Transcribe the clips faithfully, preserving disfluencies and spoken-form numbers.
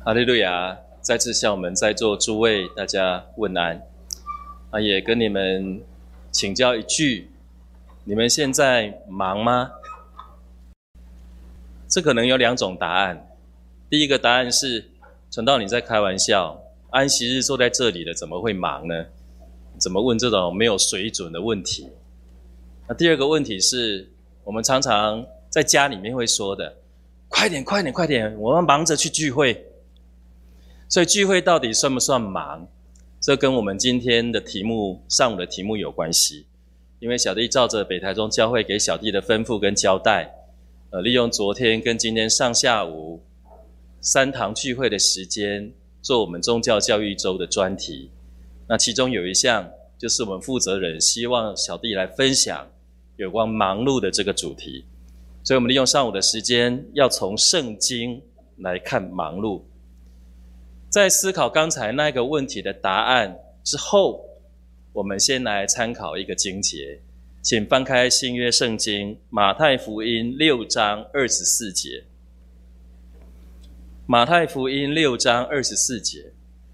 哈利路亚！再次向我们在座诸位大家问安，啊，也跟你们请教一句：你们现在忙吗？这可能有两种答案。第一个答案是：传道你在开玩笑，安息日坐在这里的怎么会忙呢？怎么问这种没有水准的问题？那第二个问题是，我们常常在家里面会说的：快点，快点，快点，我们忙着去聚会。所以聚会到底算不算忙？这跟我们今天的题目上午的题目有关系。因为小弟照着北台中教会给小弟的吩咐跟交代，呃，利用昨天跟今天上下午三堂聚会的时间，做我们宗教教育周的专题。那其中有一项就是我们负责人希望小弟来分享有关忙碌的这个主题。所以我们利用上午的时间，要从圣经来看忙碌。在思考刚才那个问题的答案之后，我们先来参考一个经节，请翻开新约圣经马太福音六章二十四节。马太福音六章二十四节，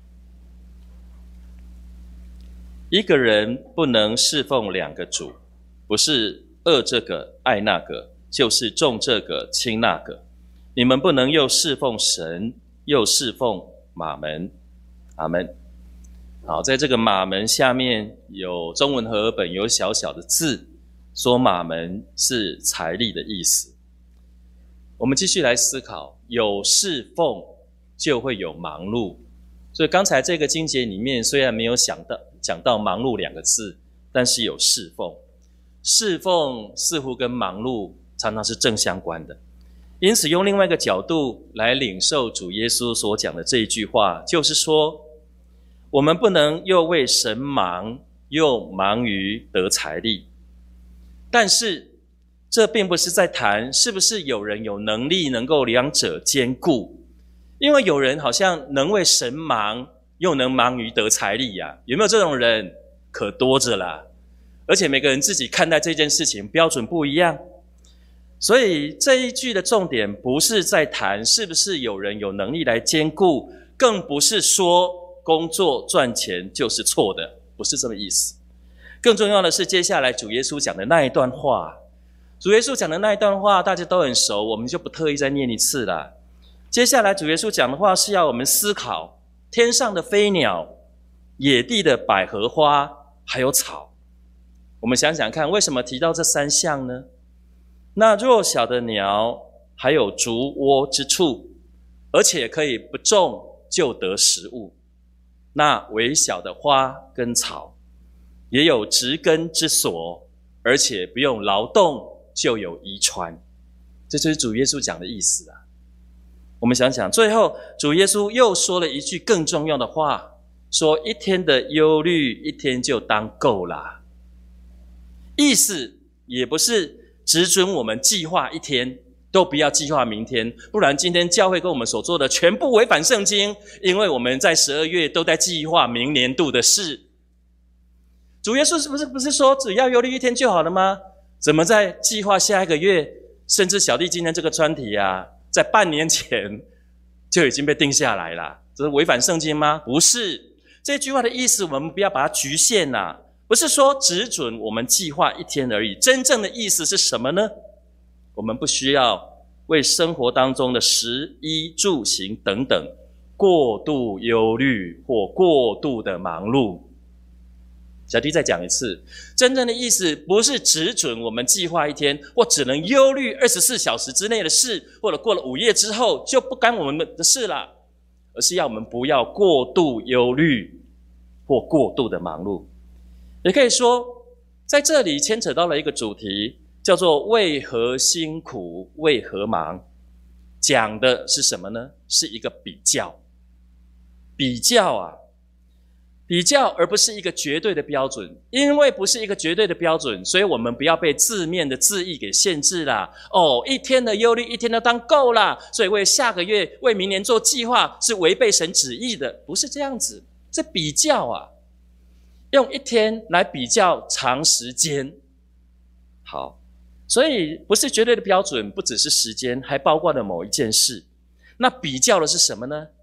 一个人不能侍奉两个主，不是恶这个爱那个，就是重这个轻那个。你们不能又侍奉神，又侍奉马门。阿们。好，在这个马门下面有中文和合本有小小的字，说马门是财力的意思。我们继续来思考，有侍奉就会有忙碌。所以刚才这个经节里面虽然没有想到讲到忙碌两个字，但是有侍奉。侍奉似乎跟忙碌常常是正相关的。因此用另外一个角度来领受主耶稣所讲的这一句话，就是说我们不能又为神忙，又忙于得财力。但是这并不是在谈是不是有人有能力能够两者兼顾，因为有人好像能为神忙，又能忙于得财力呀、啊，有没有这种人？可多着啦。而且每个人自己看待这件事情标准不一样。所以这一句的重点不是在谈是不是有人有能力来兼顾，更不是说工作赚钱就是错的，不是这么意思。更重要的是接下来主耶稣讲的那一段话。主耶稣讲的那一段话大家都很熟，我们就不特意再念一次了。接下来主耶稣讲的话是要我们思考天上的飞鸟、野地的百合花还有草。我们想想看，为什么提到这三项呢？那弱小的鸟还有筑窝之处，而且可以不种就得食物。那微小的花跟草也有植根之所，而且不用劳动就有衣穿。这就是主耶稣讲的意思啊。我们想想，最后主耶稣又说了一句更重要的话，说一天的忧虑一天就当够啦。意思也不是只准我们计划一天，都不要计划明天，不然今天教会跟我们所做的全部违反圣经，因为我们在十二月都在计划明年度的事。主耶稣是不是不是说只要忧虑一天就好了吗？怎么在计划下一个月？甚至小弟今天这个专题啊，在半年前就已经被定下来了，这是违反圣经吗？不是。这句话的意思我们不要把它局限啊，不是说只准我们计划一天而已。真正的意思是什么呢？我们不需要为生活当中的食衣住行等等过度忧虑或过度的忙碌。小弟再讲一次，真正的意思不是只准我们计划一天，或只能忧虑二十四小时之内的事，或者过了午夜之后就不干我们的事了，而是要我们不要过度忧虑或过度的忙碌。也可以说在这里牵扯到了一个主题，叫做为何辛苦为何忙。讲的是什么呢？是一个比较。比较啊比较而不是一个绝对的标准。因为不是一个绝对的标准，所以我们不要被字面的字义给限制啦。哦，一天的忧虑一天都当够啦，所以为下个月为明年做计划是违背神旨意的，不是这样子。这比较啊，用一天来比较长时间。好，所以不是绝对的标准，不只是时间，还包括了某一件事。那比较的是什么呢？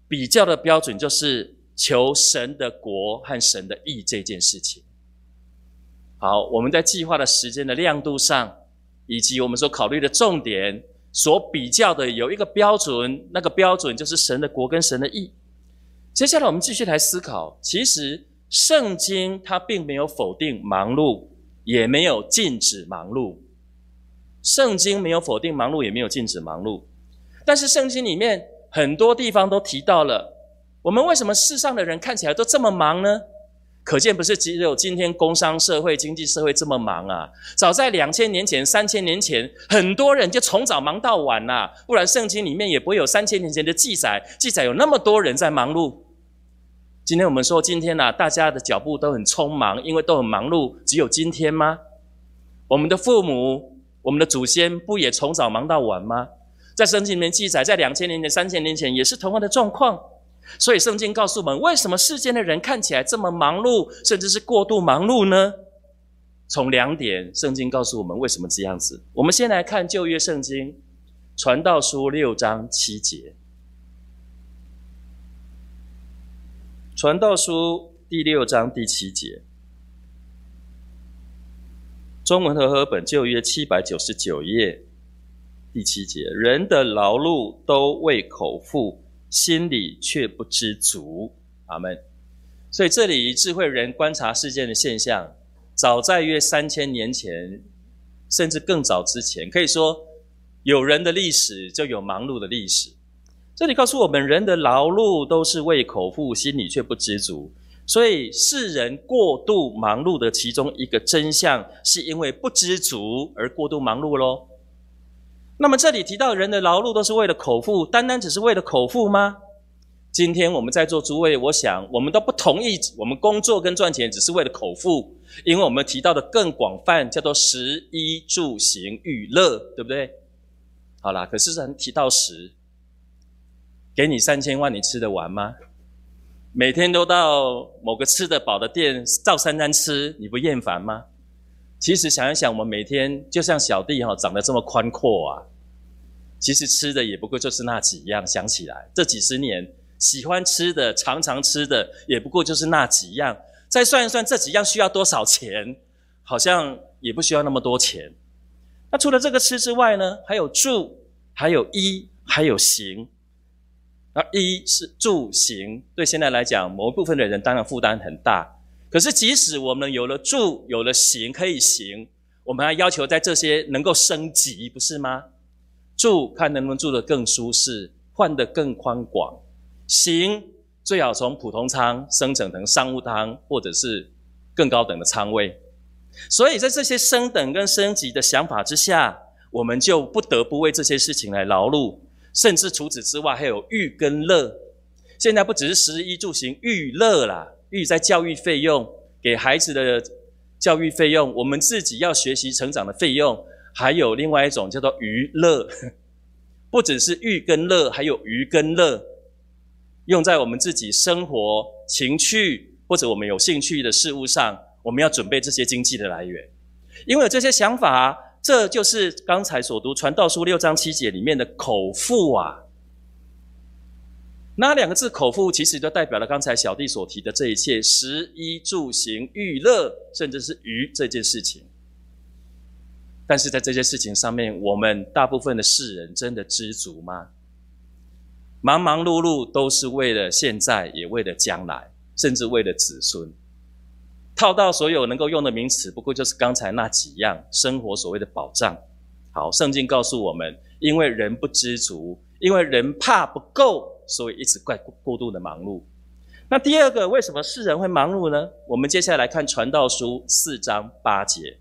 比较的标准就是求神的国和神的义这件事情。好，我们在计划的时间的亮度上，以及我们所考虑的重点，所比较的有一个标准，那个标准就是神的国跟神的义。接下来我们继续来思考，其实圣经它并没有否定忙碌，也没有禁止忙碌。圣经没有否定忙碌，也没有禁止忙碌。但是圣经里面很多地方都提到了，我们为什么世上的人看起来都这么忙呢？可见不是只有今天工商社会、经济社会这么忙啊！早在两千年前、三千年前，很多人就从早忙到晚啦、啊，不然圣经里面也不会有三千年前的记载，记载有那么多人在忙碌。今天我们说，今天啊，大家的脚步都很匆忙，因为都很忙碌，只有今天吗？我们的父母、我们的祖先不也从早忙到晚吗？在圣经里面记载，在两千年前、三千年前也是同样的状况。所以圣经告诉我们，为什么世间的人看起来这么忙碌，甚至是过度忙碌呢？从两点，圣经告诉我们为什么这样子。我们先来看旧约圣经传道书六章七节。传道书第六章第七节，中文和合本旧约七百九十九页第七节，人的劳碌都为口腹，心里却不知足。阿们。所以这里智慧人观察世界的现象，早在约三千年前，甚至更早之前，可以说有人的历史就有忙碌的历史。这里告诉我们，人的劳碌都是为口腹，心里却不知足。所以世人过度忙碌的其中一个真相，是因为不知足而过度忙碌咯。那么这里提到人的劳碌都是为了口腹，单单只是为了口腹吗？今天我们在座诸位，我想我们都不同意我们工作跟赚钱只是为了口腹，因为我们提到的更广泛，叫做食衣住行娱乐，对不对？好啦，可是人提到食，给你三千万你吃得完吗？每天都到某个吃得饱的店照三餐吃，你不厌烦吗？其实想一想，我们每天就像小弟长得这么宽阔啊，其实吃的也不过就是那几样，想起来这几十年喜欢吃的常常吃的也不过就是那几样，再算一算这几样需要多少钱，好像也不需要那么多钱。那除了这个吃之外呢，还有住，还有衣，还有行。那衣是住行，对现在来讲某一部分的人当然负担很大，可是即使我们有了住，有了行可以行，我们还要求在这些能够升级，不是吗？住看能不能住得更舒适，换得更宽广。行最好从普通舱升等成商务舱，或者是更高等的舱位。所以在这些升等跟升级的想法之下，我们就不得不为这些事情来劳碌，甚至除此之外还有育跟乐。现在不只是食衣住行，育乐啦，育在教育费用，给孩子的教育费用，我们自己要学习成长的费用，还有另外一种叫做娱乐。不只是育跟乐，还有娱跟乐，用在我们自己生活情趣或者我们有兴趣的事物上，我们要准备这些经济的来源。因为有这些想法，这就是刚才所读传道书六章七节里面的口腹啊。那两个字口腹其实就代表了刚才小弟所提的这一切，食衣住行娱乐，甚至是娱这件事情。但是在这些事情上面，我们大部分的世人真的知足吗？忙忙碌碌都是为了现在，也为了将来，甚至为了子孙。套到所有能够用的名词，不过就是刚才那几样生活所谓的保障。好，圣经告诉我们，因为人不知足，因为人怕不够，所以一直怪过度的忙碌。那第二个，为什么世人会忙碌呢？我们接下来看传道书四章八节。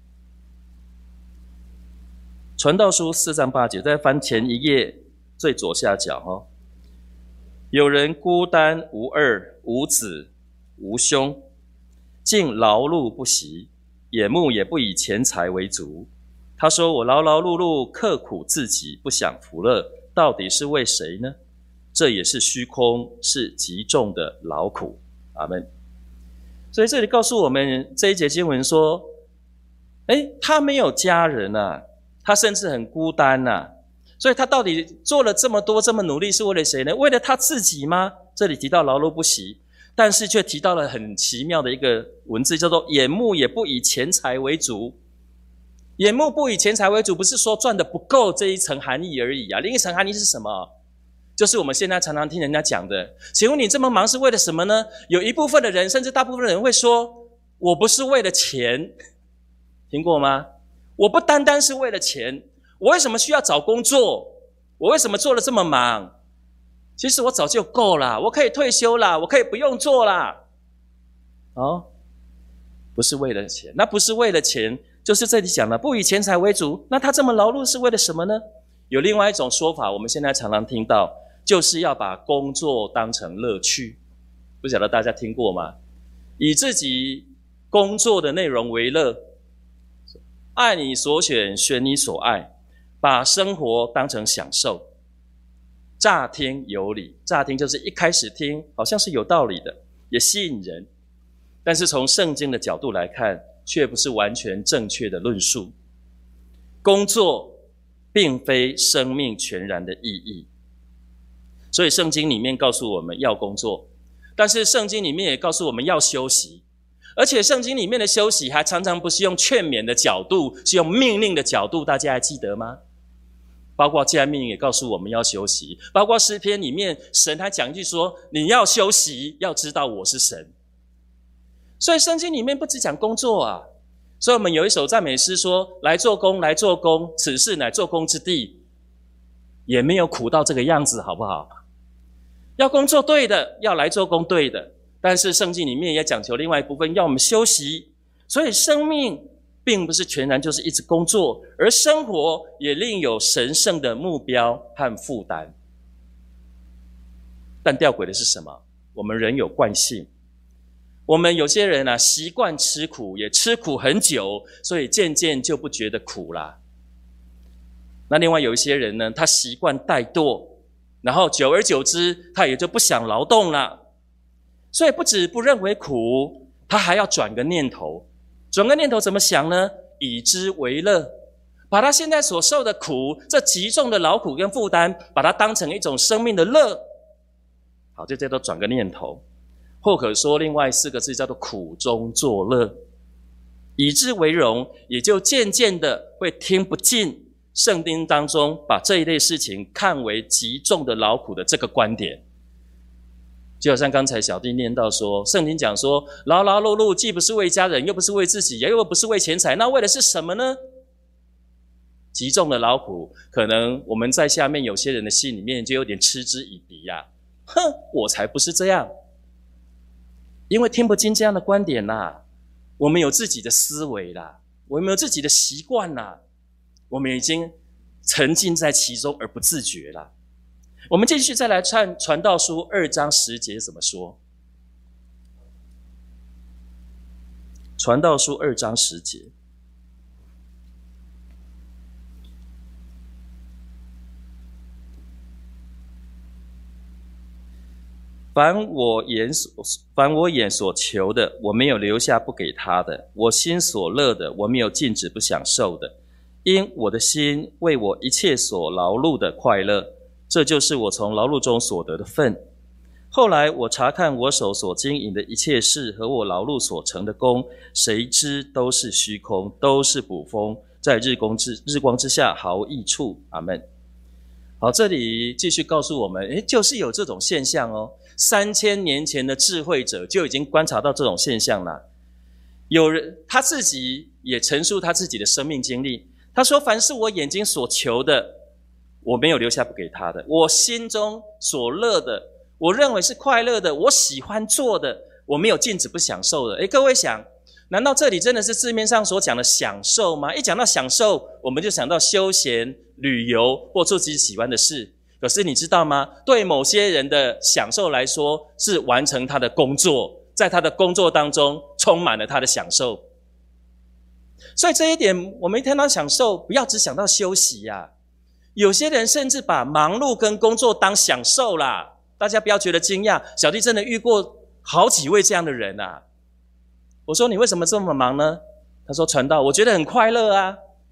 传道书四章八节，再翻前一页最左下角哦。有人孤单无二，无子无兄，竟劳碌不息，眼目也不以钱财为足。他说：我劳劳碌碌，刻苦自己，不享福乐，到底是为谁呢？这也是虚空，是极重的劳苦。阿们。所以这里告诉我们，这一节经文说，诶，他没有家人啊，他甚至很孤单啊， 所以他到底做了这么多这么努力是为了谁呢？为了他自己吗？这里提到劳碌不息，但是却提到了很奇妙的一个文字，叫做眼目也不以钱财为主。眼目不以钱财为主，不是说赚的不够这一层含义而已啊。另一层含义是什么？就是我们现在常常听人家讲的，请问你这么忙是为了什么呢？有一部分的人，甚至大部分的人会说，我不是为了钱。听过吗？我不单单是为了钱，我为什么需要找工作？我为什么做得这么忙？其实我早就够了，我可以退休啦，我可以不用做啦。哦，不是为了钱，那不是为了钱，就是这里讲的不以钱财为主。那他这么劳碌是为了什么呢？有另外一种说法，我们现在常常听到，就是要把工作当成乐趣。不晓得大家听过吗？以自己工作的内容为乐，爱你所选，选你所爱，把生活当成享受。乍听有理，乍听就是一开始听好像是有道理的，也吸引人，但是从圣经的角度来看，却不是完全正确的论述。工作并非生命全然的意义，所以圣经里面告诉我们要工作，但是圣经里面也告诉我们要休息，而且圣经里面的休息还常常不是用劝勉的角度，是用命令的角度，大家还记得吗？包括既然命令也告诉我们要休息，包括诗篇里面神还讲一句说，你要休息，要知道我是神。所以圣经里面不只讲工作啊，所以我们有一首赞美诗说，来做工，来做工，此事乃做工之地，也没有苦到这个样子，好不好？要工作对的，要来做工对的，但是圣经里面也讲求另外一部分，要我们休息。所以生命并不是全然就是一直工作，而生活也另有神圣的目标和负担。但吊诡的是什么？我们人有惯性，我们有些人啊习惯吃苦，也吃苦很久，所以渐渐就不觉得苦啦。那另外有一些人呢，他习惯怠惰，然后久而久之他也就不想劳动了，所以不止不认为苦，他还要转个念头。转个念头怎么想呢？以之为乐，把他现在所受的苦，这极重的劳苦跟负担，把它当成一种生命的乐。好，就叫做转个念头，或可说另外四个字叫做苦中作乐。以之为荣，也就渐渐的会听不进圣经当中把这一类事情看为极重的劳苦的这个观点。就好像刚才小弟念到说，圣经讲说，劳劳碌碌既不是为家人，又不是为自己，又不是为钱财，那为的是什么呢？极重的劳苦，可能我们在下面有些人的心里面就有点嗤之以鼻呀、啊，哼，我才不是这样，因为听不进这样的观点啦，我们有自己的思维啦，我们有自己的习惯啦，我们已经沉浸在其中而不自觉啦。我们继续再来看传道书二章十节怎么说。传道书二章十节，凡我眼所凡我眼所求的，我没有留下不给他的；我心所乐的，我没有禁止不享受的。因我的心为我一切所劳碌的快乐，这就是我从劳碌中所得的份。后来我查看我手所经营的一切事和我劳碌所成的功，谁知都是虚空，都是捕风，在日光之日光之下毫无益处。阿们。好，这里继续告诉我们，诶，就是有这种现象哦。三千年前的智慧者就已经观察到这种现象了。有人他自己也陈述他自己的生命经历，他说：凡是我眼睛所求的，我没有留下不给他的；我心中所乐的，我认为是快乐的，我喜欢做的，我没有禁止不享受的。诶，各位想，难道这里真的是字面上所讲的享受吗？一讲到享受，我们就想到休闲、旅游或做自己喜欢的事。可是你知道吗？对某些人的享受来说，是完成他的工作，在他的工作当中充满了他的享受。所以这一点，我们一听到享受，不要只想到休息呀、啊。有些人甚至把忙碌跟工作当享受啦，大家不要觉得惊讶，小弟真的遇过好几位这样的人啊。我说你为什么这么忙呢？他说传道，我觉得很快乐啊，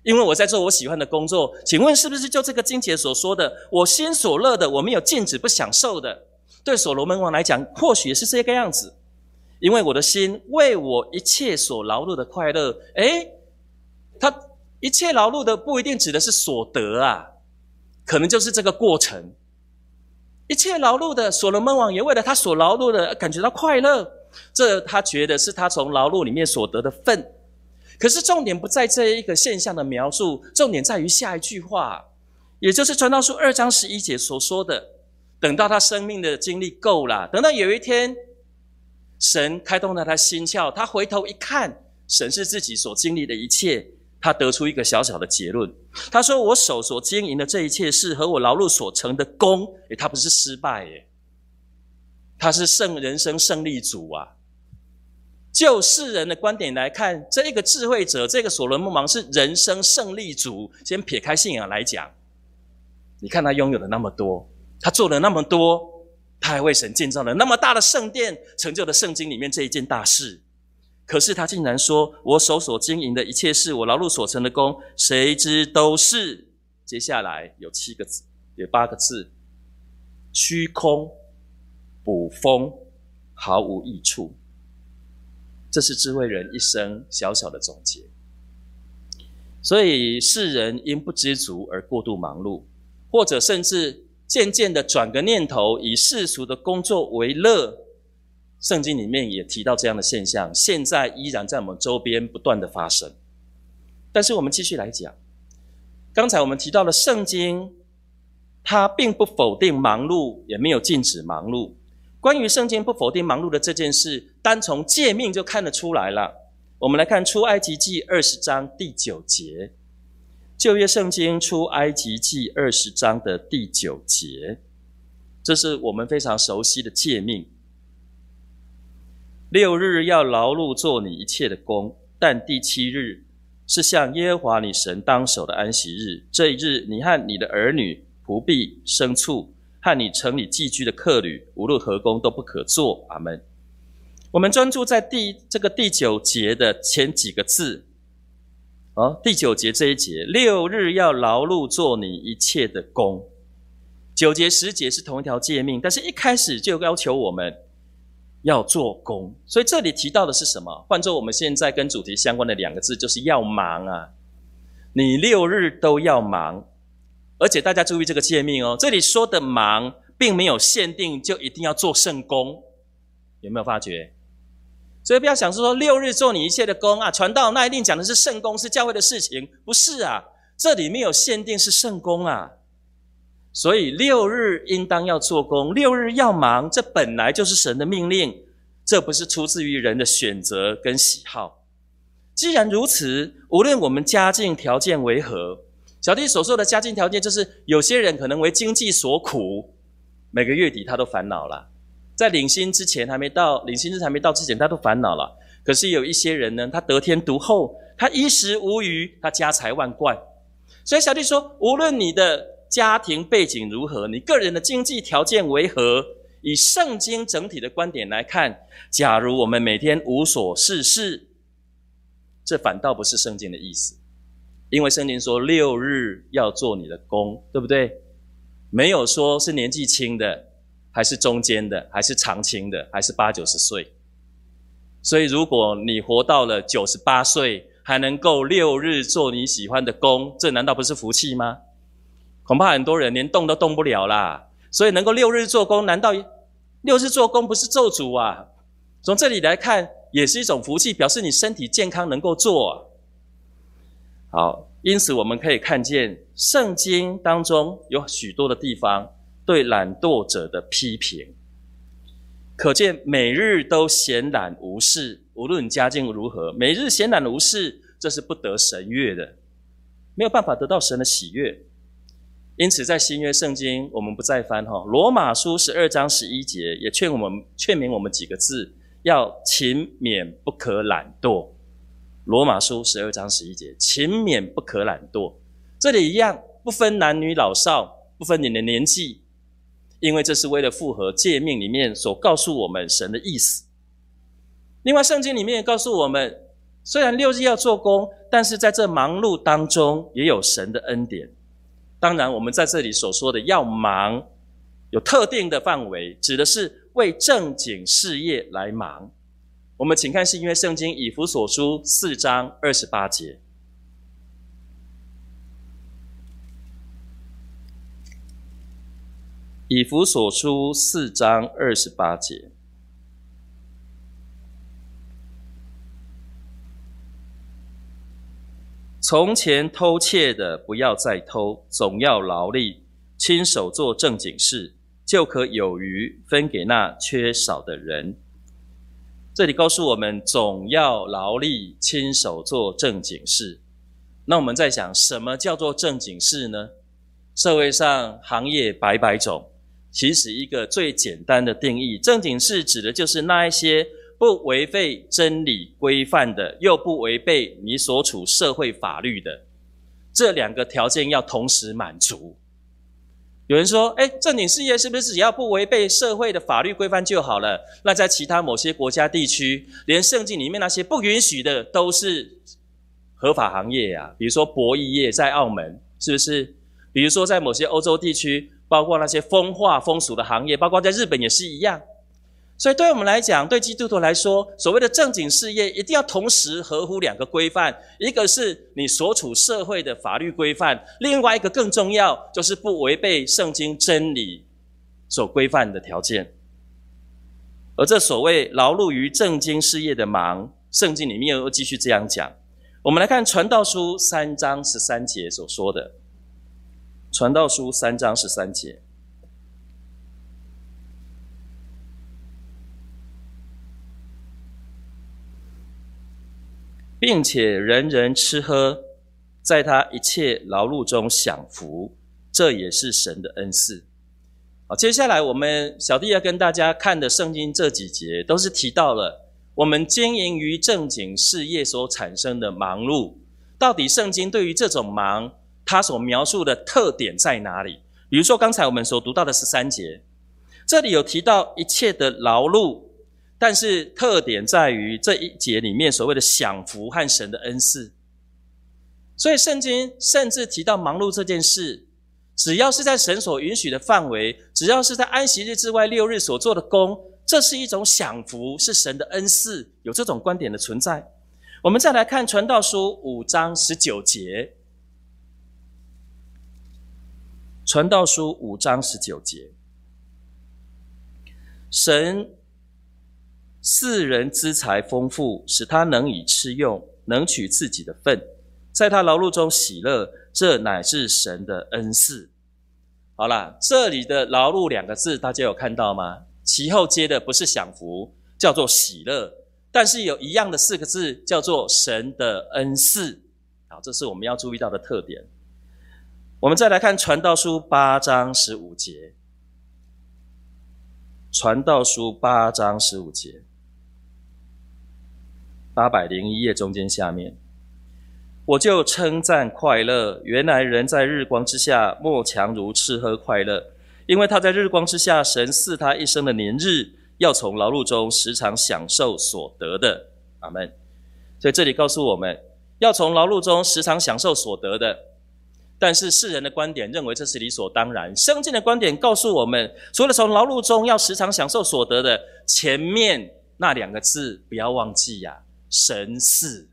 因为我在做我喜欢的工作。请问是不是就这个经节所说的，我心所乐的，我没有禁止不享受的？对所罗门王来讲，或许也是这个样子。因为我的心为我一切所劳碌的快乐，诶，他一切劳碌的不一定指的是所得啊，可能就是这个过程。一切劳碌的，所罗门王也为了他所劳碌的感觉到快乐，这他觉得是他从劳碌里面所得的份。可是重点不在这一个现象的描述，重点在于下一句话，也就是传道书二章十一节所说的，等到他生命的经历够了，等到有一天神开动了他心窍，他回头一看，审视自己所经历的一切，他得出一个小小的结论。他说，我手所经营的这一切事和我劳碌所成的功，诶，他不是失败耶，他是胜人生胜利组啊。就世人的观点来看，这一个智慧者，这个所罗门王是人生胜利组。先撇开信仰来讲，你看他拥有了那么多，他做了那么多，他还为神建造了那么大的圣殿，成就了圣经里面这一件大事。可是他竟然说，我手所经营的一切事，我劳碌所成的功，谁知都是，接下来有七个字，有八个字，虚空捕风，毫无益处。这是智慧人一生小小的总结。所以世人因不知足而过度忙碌，或者甚至渐渐的转个念头，以世俗的工作为乐。圣经里面也提到这样的现象，现在依然在我们周边不断的发生。但是我们继续来讲，刚才我们提到了圣经，它并不否定忙碌，也没有禁止忙碌。关于圣经不否定忙碌的这件事，单从诫命就看得出来了。我们来看出埃及记二十章第九节，旧约圣经出埃及记二十章的第九节，这是我们非常熟悉的诫命。六日要劳碌做你一切的工，但第七日是向耶和华你神当守的安息日。这一日，你和你的儿女、仆婢、牲畜，和你城里寄居的客旅，无论何工都不可做。阿们。我们专注在第这个第九节的前几个字。哦，第九节这一节，六日要劳碌做你一切的工。九节、十节是同一条诫命，但是一开始就要求我们要做工。所以这里提到的是什么？换作我们现在跟主题相关的两个字，就是要忙啊。你六日都要忙。而且大家注意这个诫命哦，这里说的忙并没有限定就一定要做圣工，有没有发觉？所以不要想说六日做你一切的工啊，传道那一定讲的是圣工，是教会的事情，不是啊，这里没有限定是圣工啊。所以六日应当要做工，六日要忙，这本来就是神的命令，这不是出自于人的选择跟喜好。既然如此，无论我们家境条件为何，小弟所说的家境条件，就是有些人可能为经济所苦，每个月底他都烦恼了，在领薪之前还没到，领薪日还没到之前他都烦恼了。可是有一些人呢，他得天独厚，他衣食无余，他家财万贯。所以小弟说，无论你的家庭背景如何，你个人的经济条件为何，以圣经整体的观点来看，假如我们每天无所事事，这反倒不是圣经的意思。因为圣经说六日要做你的工，对不对？没有说是年纪轻的，还是中间的，还是长青的，还是八九十岁。所以如果你活到了九十八岁，还能够六日做你喜欢的工，这难道不是福气吗？恐怕很多人连动都动不了啦。所以能够六日做工，难道六日做工不是咒诅啊？从这里来看，也是一种福气，表示你身体健康能够做啊。好，因此我们可以看见圣经当中有许多的地方对懒惰者的批评，可见每日都闲懒无事，无论家境如何，每日闲懒无事，这是不得神悦的，没有办法得到神的喜悦。因此在新约圣经我们不再翻哈，罗马书十二章十一节也劝我们劝勉我们几个字，要勤勉不可懒惰。罗马书十二章十一节，勤勉不可懒惰。这里一样，不分男女老少，不分你的年纪，因为这是为了符合诫命里面所告诉我们神的意思。另外圣经里面也告诉我们， 虽然六日要做工，但是在这忙碌当中也有神的恩典。当然我们在这里所说的要忙，有特定的范围，指的是为正经事业来忙。我们请看新约圣经以弗所书四章二十八节。以弗所书四章二十八节。从前偷窃的不要再偷，总要劳力，亲手做正经事，就可有余分给那缺少的人。这里告诉我们，总要劳力，亲手做正经事。那我们在想，什么叫做正经事呢？社会上行业百百种，其实一个最简单的定义，正经事指的就是那一些不违背真理规范的，又不违背你所处社会法律的，这两个条件要同时满足。有人说，诶，正经事业是不是只要不违背社会的法律规范就好了？那在其他某些国家地区，连圣经里面那些不允许的都是合法行业啊，比如说博弈业在澳门，是不是？比如说在某些欧洲地区，包括那些风化风俗的行业，包括在日本也是一样。所以对我们来讲，对基督徒来说，所谓的正经事业一定要同时合乎两个规范，一个是你所处社会的法律规范，另外一个更重要，就是不违背圣经真理所规范的条件。而这所谓劳碌于正经事业的忙，圣经里面又继续这样讲。我们来看传道书三章十三节所说的，传道书三章十三节。并且人人吃喝，在他一切劳碌中享福，这也是神的恩赐。好，接下来我们小弟要跟大家看的圣经这几节，都是提到了我们经营于正经事业所产生的忙碌。到底圣经对于这种忙，它所描述的特点在哪里？比如说刚才我们所读到的十三节，这里有提到一切的劳碌，但是特点在于这一节里面所谓的享福和神的恩赐。所以圣经甚至提到忙碌这件事，只要是在神所允许的范围，只要是在安息日之外六日所做的工，这是一种享福，是神的恩赐，有这种观点的存在。我们再来看传道书五章十九节，传道书五章十九节，神赐人资财丰富，使他能以吃用，能取自己的分，在他劳碌中喜乐，这乃是神的恩赐。好啦，这里的劳碌两个字大家有看到吗？其后接的不是享福，叫做喜乐，但是有一样的四个字叫做神的恩赐。好，这是我们要注意到的特点。我们再来看传道书八章十五节，传道书八章十五节，八百零一页中间下面，我就称赞快乐，原来人在日光之下，莫强如吃喝快乐，因为他在日光之下，神赐他一生的年日，要从劳碌中时常享受所得的。阿们。所以这里告诉我们，要从劳碌中时常享受所得的。但是世人的观点认为这是理所当然，圣经的观点告诉我们，除了从劳碌中要时常享受所得的，前面那两个字不要忘记呀、啊，神赐。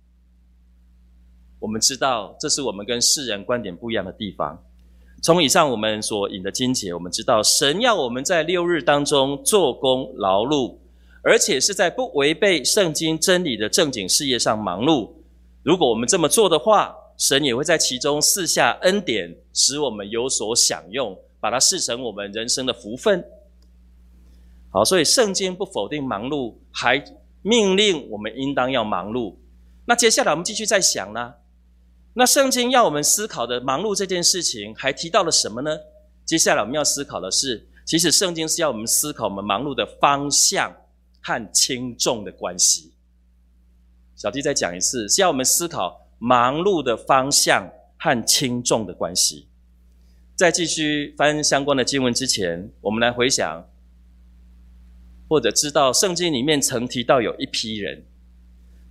我们知道这是我们跟世人观点不一样的地方。从以上我们所引的经节，我们知道神要我们在六日当中做工劳碌，而且是在不违背圣经真理的正经事业上忙碌。如果我们这么做的话，神也会在其中赐下恩典，使我们有所享用，把它视成我们人生的福分。好，所以圣经不否定忙碌，还命令我们应当要忙碌。那接下来我们继续再想呢，那圣经要我们思考的忙碌这件事情还提到了什么呢？接下来我们要思考的是，其实圣经是要我们思考我们忙碌的方向和轻重的关系。小弟再讲一次，是要我们思考忙碌的方向和轻重的关系。在继续翻相关的经文之前，我们来回想，或者知道圣经里面曾提到有一批人，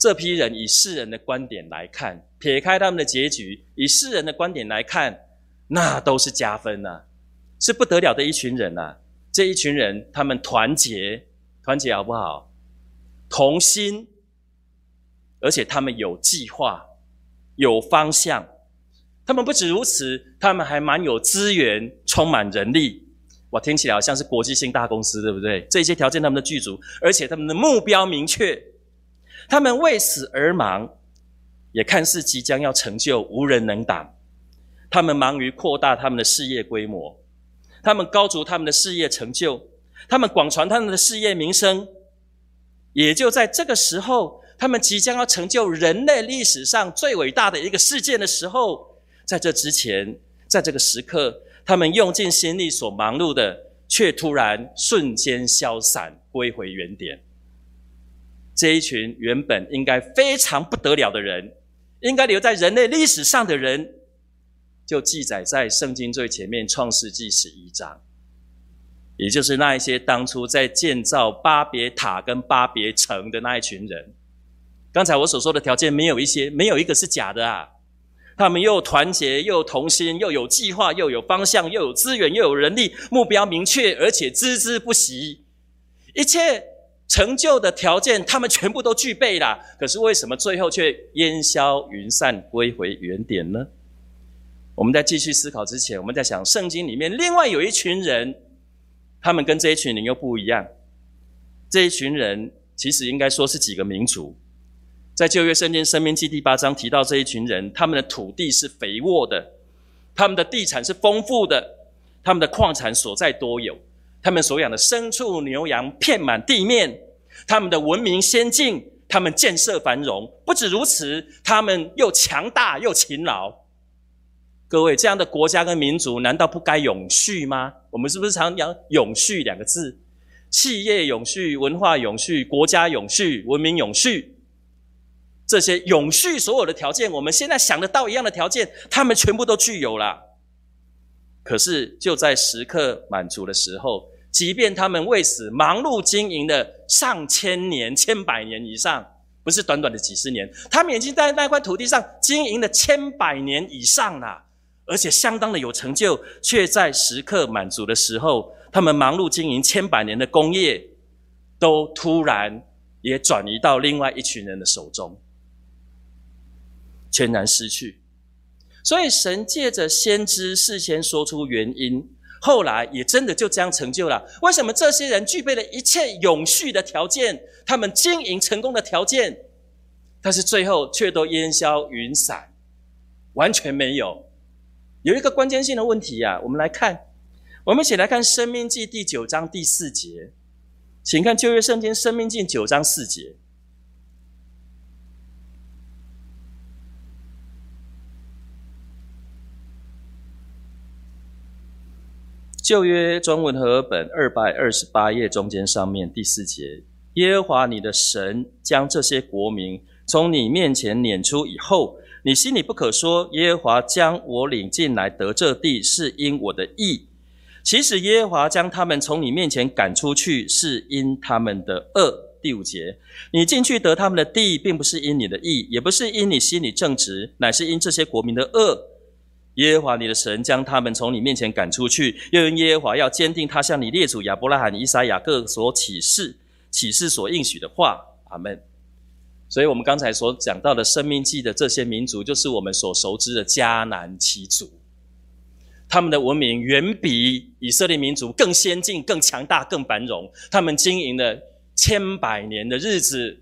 这批人以世人的观点来看，撇开他们的结局，以世人的观点来看，那都是加分啊，是不得了的一群人啊。这一群人他们团结，团结好不好？同心，而且他们有计划，有方向。他们不止如此，他们还蛮有资源，充满人力。哇，听起来好像是国际性大公司，对不对？这些条件他们的具足，而且他们的目标明确。他们为此而忙，也看似即将要成就，无人能挡。他们忙于扩大他们的事业规模，他们高筑他们的事业成就，他们广传他们的事业名声。也就在这个时候，他们即将要成就人类历史上最伟大的一个事件的时候，在这之前，在这个时刻，他们用尽心力所忙碌的，却突然瞬间消散，归回原点。这一群原本应该非常不得了的人，应该留在人类历史上的人，就记载在圣经最前面创世纪十一章，也就是那一些当初在建造巴别塔跟巴别城的那一群人。刚才我所说的条件没有一些，没有一个是假的啊！他们又团结，又有同心，又有计划，又有方向，又有资源，又有人力，目标明确，而且孜孜不息。一切成就的条件他们全部都具备了，可是为什么最后却烟消云散，归回原点呢？我们在继续思考之前，我们在想圣经里面另外有一群人，他们跟这一群人又不一样。这一群人其实应该说是几个民族。在旧约圣经申命记第八章提到这一群人，他们的土地是肥沃的，他们的地产是丰富的，他们的矿产所在多有，他们所养的牲畜牛羊遍满地面，他们的文明先进，他们建设繁荣。不止如此，他们又强大又勤劳。各位，这样的国家跟民族难道不该永续吗？我们是不是常讲永续两个字？企业永续，文化永续，国家永续，文明永续。这些永续所有的条件，我们现在想得到一样的条件，他们全部都具有了。可是就在时刻满足的时候，即便他们为此忙碌经营了上千年、千百年以上，不是短短的几十年，他们已经在那块土地上经营了千百年以上了，而且相当的有成就，却在时刻满足的时候，他们忙碌经营千百年的工业，都突然也转移到另外一群人的手中，全然失去。所以神借着先知事先说出原因，后来也真的就这样成就了。为什么这些人具备了一切永续的条件，他们经营成功的条件，但是最后却都烟消云散，完全没有。有一个关键性的问题啊，我们来看，我们一起来看申命记第九章第四节，请看旧约圣经申命记九章四节。旧约中文和合本二百二十八页中间上面第四节，耶和华你的神将这些国民从你面前撵出以后，你心里不可说，耶和华将我领进来得这地是因我的义。其实耶和华将他们从你面前赶出去，是因他们的恶。第五节，你进去得他们的地，并不是因你的义，也不是因你心里正直，乃是因这些国民的恶。耶和华你的神将他们从你面前赶出去，又因耶和华要坚定他向你列祖亚伯拉罕、以撒、雅各所启示、启示所应许的话。阿们。所以我们刚才所讲到的申命记的这些民族，就是我们所熟知的迦南七族。他们的文明远比以色列民族更先进、更强大、更繁荣。他们经营了千百年的日子，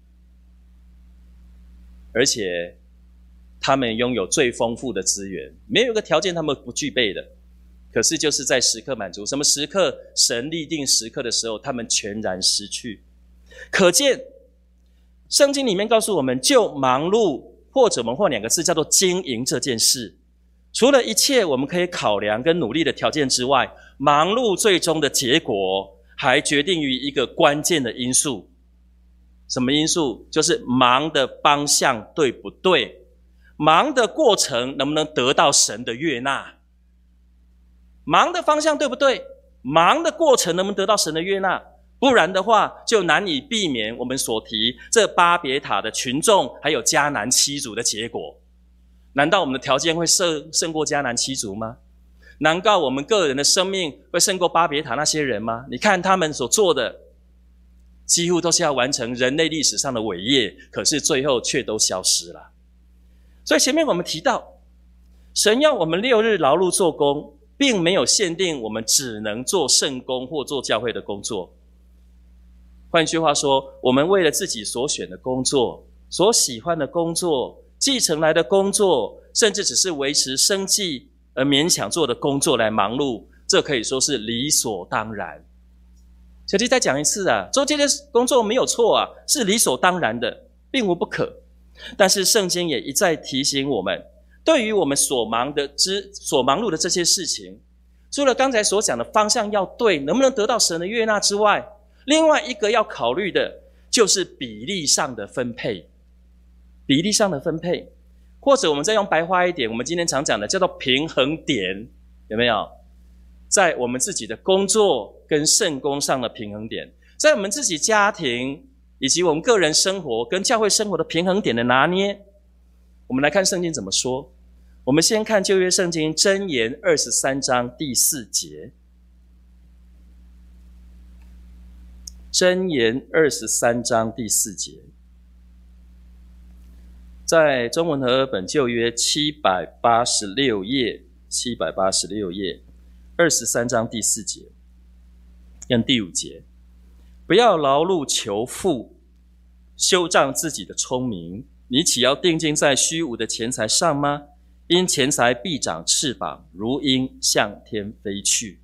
而且他们拥有最丰富的资源，没有一个条件他们不具备的。可是就是在时刻满足，什么时刻？神立定时刻的时候，他们全然失去。可见圣经里面告诉我们，就忙碌或者我们换两个字叫做经营这件事，除了一切我们可以考量跟努力的条件之外，忙碌最终的结果还决定于一个关键的因素。什么因素？就是忙的方向对不对，忙的过程能不能得到神的悦纳。忙的方向对不对，忙的过程能不能得到神的悦纳。 不然的话就难以避免我们所提这巴别塔的群众还有迦南七族的结果。难道我们的条件会胜胜过迦南七族吗？难道我们个人的生命会胜过巴别塔那些人吗？你看他们所做的几乎都是要完成人类历史上的伟业，可是最后却都消失了。所以前面我们提到，神要我们六日劳碌做工，并没有限定我们只能做圣工或做教会的工作。换句话说，我们为了自己所选的工作、所喜欢的工作、继承来的工作，甚至只是维持生计而勉强做的工作来忙碌，这可以说是理所当然。小弟再讲一次啊，做这些工作没有错啊，是理所当然的，并无不可。但是圣经也一再提醒我们，对于我们所忙的之所忙碌的这些事情，除了刚才所讲的方向要对，能不能得到神的悦纳之外，另外一个要考虑的就是比例上的分配。比例上的分配，或者我们再用白话一点，我们今天常讲的叫做平衡点，有没有？在我们自己的工作跟圣工上的平衡点，在我们自己家庭以及我们个人生活跟教会生活的平衡点的拿捏。我们来看圣经怎么说。我们先看旧约圣经箴言二十三章第四节。箴言二十三章第四节，在中文和合本旧约七百八十六页，七百八十六页，二十三章第四节，跟第五节，不要劳碌求富，修仗自己的聪明，你岂要定睛在虚无的钱财上吗？因钱财必长翅膀，如鹰向天飞去。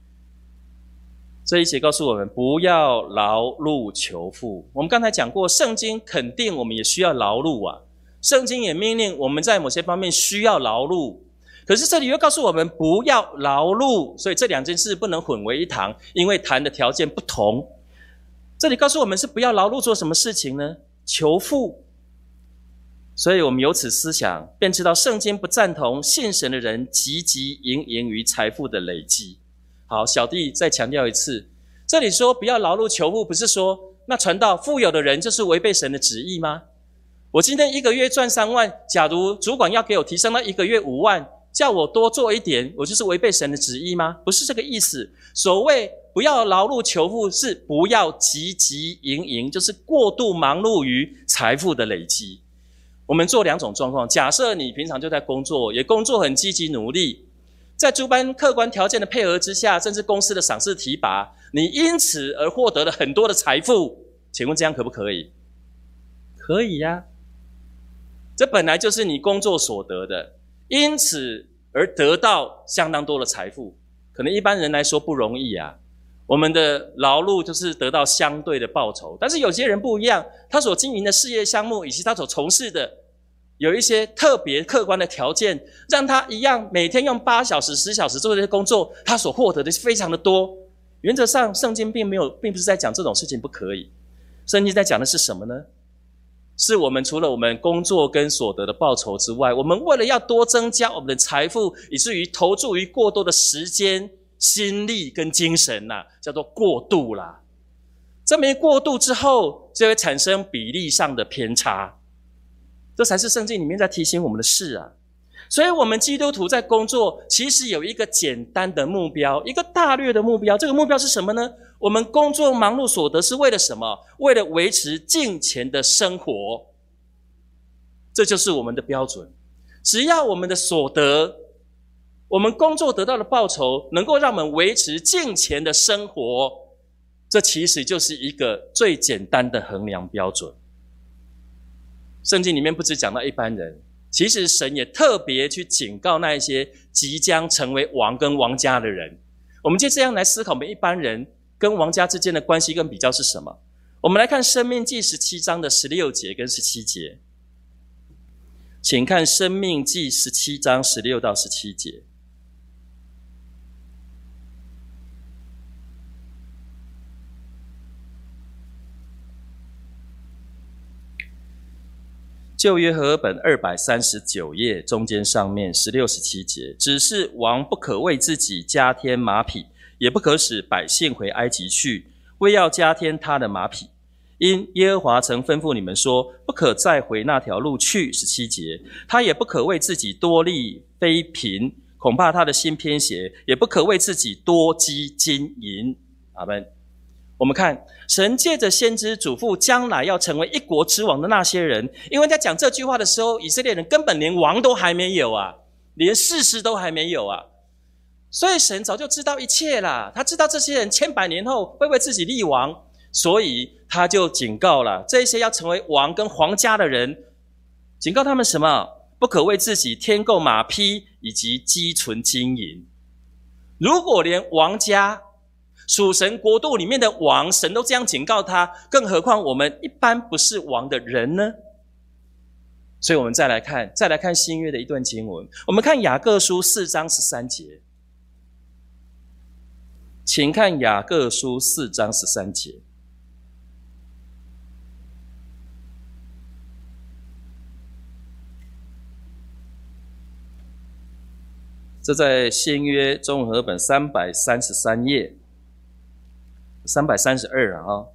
这一节告诉我们，不要劳碌求富。我们刚才讲过，圣经肯定我们也需要劳碌啊，圣经也命令我们在某些方面需要劳碌，可是这里又告诉我们不要劳碌，所以这两件事不能混为一谈，因为谈的条件不同。这里告诉我们是不要劳碌做什么事情呢？求富。所以我们由此思想，便知道圣经不赞同信神的人汲汲营营于财富的累积。好，小弟再强调一次，这里说不要劳碌求富，不是说那传道富有的人就是违背神的旨意吗？我今天一个月赚三万，假如主管要给我提升到一个月五万，叫我多做一点，我就是违背神的旨意吗？不是这个意思。所谓不要劳碌求富，是不要汲汲营营，就是过度忙碌于财富的累积。我们做两种状况，假设你平常就在工作，也工作很积极努力，在诸般客观条件的配合之下，甚至公司的赏识提拔，你因此而获得了很多的财富，请问这样可不可以？可以呀、啊，这本来就是你工作所得的，因此而得到相当多的财富，可能一般人来说不容易啊。我们的劳碌就是得到相对的报酬，但是有些人不一样，他所经营的事业项目以及他所从事的有一些特别客观的条件，让他一样每天用八小时十小时做这些工作，他所获得的非常的多。原则上圣经并没有并不是在讲这种事情不可以，圣经在讲的是什么呢？是我们除了我们工作跟所得的报酬之外，我们为了要多增加我们的财富，以至于投注于过多的时间心力跟精神啊，叫做过度啦。这没过度之后，就会产生比例上的偏差，这才是圣经里面在提醒我们的事啊。所以我们基督徒在工作其实有一个简单的目标，一个大略的目标。这个目标是什么呢？我们工作忙碌所得是为了什么？为了维持敬虔的生活，这就是我们的标准。只要我们的所得，我们工作得到的报酬能够让我们维持敬虔的生活，这其实就是一个最简单的衡量标准。圣经里面不只讲到一般人，其实神也特别去警告那一些即将成为王跟王家的人。我们就这样来思考我们一般人跟王家之间的关系跟比较是什么。我们来看申命记十七章的十六节跟十七节，请看申命记十七章十六到十七节。旧约和合本二百三十九页中间上面十六、十七节，只是王不可为自己加添马匹，也不可使百姓回埃及去。 为要加添他的马匹。因耶和华曾吩咐你们说，不可再回那条路去。十七节，他也不可为自己多立妃嫔，恐怕他的心偏邪，也不可为自己多积金银。阿们。我们看神借着先知嘱咐将来要成为一国之王的那些人，因为在讲这句话的时候，以色列人根本连王都还没有啊，连士师都还没有啊，所以神早就知道一切啦，他知道这些人千百年后会为自己立王，所以他就警告了这些要成为王跟皇家的人，警告他们什么？不可为自己添购马匹以及积存金银。如果连王家属神国度里面的王，神都这样警告他，更何况我们一般不是王的人呢？所以我们再来看，再来看新约的一段经文，我们看雅各书四章十三节，请看雅各书四章十三节。这在新约综合本三百三十三页，三百三十二啊、哦！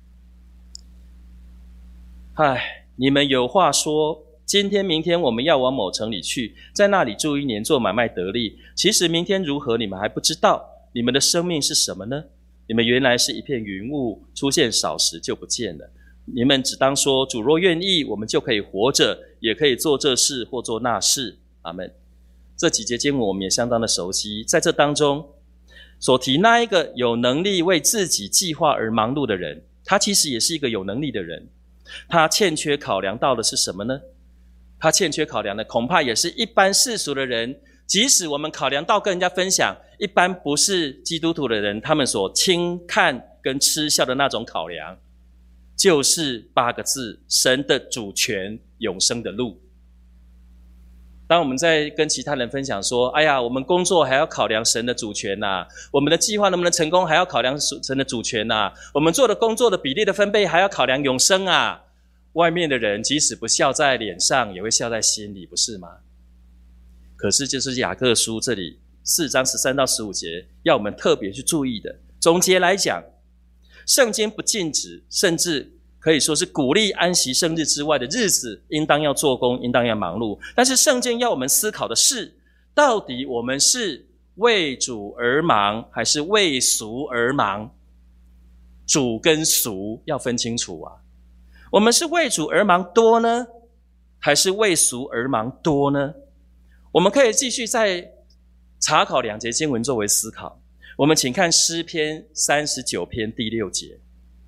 嗨，你们有话说，今天明天我们要往某城里去，在那里住一年，做买卖得利。其实明天如何，你们还不知道。你们的生命是什么呢？你们原来是一片云雾，出现少时就不见了。你们只当说，主若愿意，我们就可以活着，也可以做这事或做那事。阿们。这几节经文我们也相当的熟悉，在这当中所提那一个有能力为自己计划而忙碌的人，他其实也是一个有能力的人。他欠缺考量到的是什么呢？他欠缺考量的恐怕也是一般世俗的人，即使我们考量到跟人家分享，一般不是基督徒的人，他们所轻看跟嗤笑的那种考量，就是八个字：神的主权，永生的路。当我们在跟其他人分享说，哎呀，我们工作还要考量神的主权啊，我们的计划能不能成功还要考量神的主权啊，我们做的工作的比例的分配还要考量永生啊，外面的人即使不笑在脸上，也会笑在心里，不是吗？可是就是雅各书这里四章十三到十五节要我们特别去注意的。总结来讲，圣经不禁止，甚至可以说是鼓励安息圣日之外的日子应当要做工，应当要忙碌。但是圣经要我们思考的是，到底我们是为主而忙，还是为俗而忙？主跟俗要分清楚啊。我们是为主而忙多呢，还是为俗而忙多呢？我们可以继续再查考两节经文作为思考。我们请看诗篇三十九篇第六节。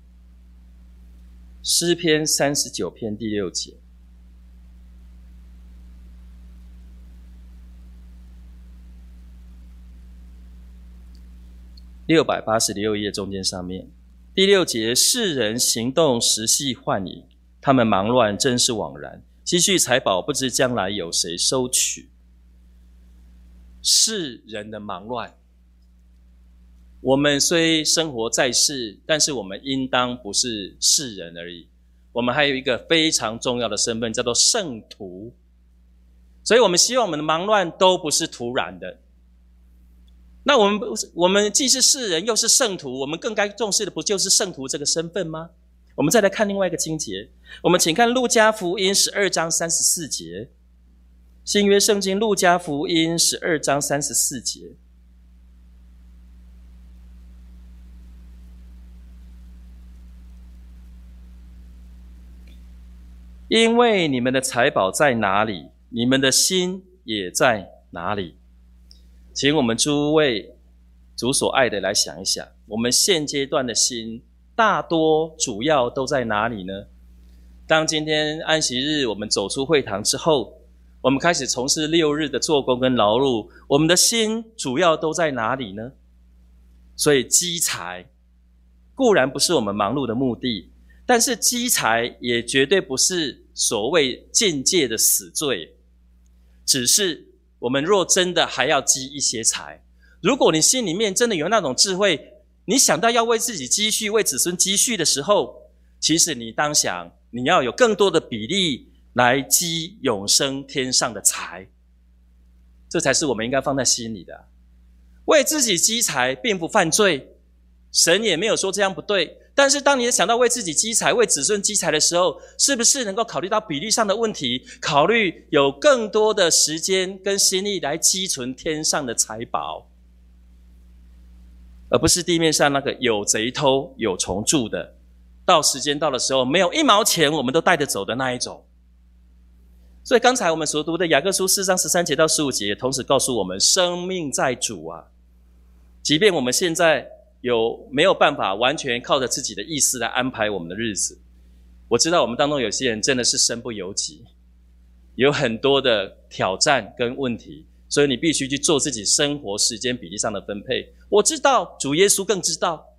诗篇三十九篇第六节，六百八十六页中间上面第六节，世人行动时系幻影，他们忙乱真是枉然，积蓄财宝不知将来有谁收取。世人的忙乱，我们虽生活在世，但是我们应当不是世人而已，我们还有一个非常重要的身份，叫做圣徒。所以我们希望我们的忙乱都不是突然的。那我们我们既是世人又是圣徒，我们更该重视的不就是圣徒这个身份吗？我们再来看另外一个经节，我们请看路加福音十二章三十四节，新约圣经路加福音十二章三十四节。因为你们的财宝在哪里，你们的心也在哪里。请我们诸位主所爱的来想一想，我们现阶段的心大多主要都在哪里呢？当今天安息日我们走出会堂之后，我们开始从事六日的做工跟劳碌，我们的心主要都在哪里呢？所以积财固然不是我们忙碌的目的，但是积财也绝对不是所谓境界的死罪，只是我们若真的还要积一些财，如果你心里面真的有那种智慧，你想到要为自己积蓄，为子孙积蓄的时候，其实你当想你要有更多的比例来积永生天上的财，这才是我们应该放在心里的。为自己积财并不犯罪， 神也没有说这样不对。但是当你想到为自己积财、为子孙积财的时候，是不是能够考虑到比例上的问题，考虑有更多的时间跟心力来积存天上的财宝，而不是地面上那个有贼偷、有虫蛀的，到时间到的时候没有一毛钱我们都带着走的那一种。所以刚才我们所读的雅各书四章十三节到十五节，同时告诉我们生命在主啊。即便我们现在有没有办法完全靠着自己的意思来安排我们的日子，我知道我们当中有些人真的是身不由己，有很多的挑战跟问题，所以你必须去做自己生活时间比例上的分配。我知道，主耶稣更知道。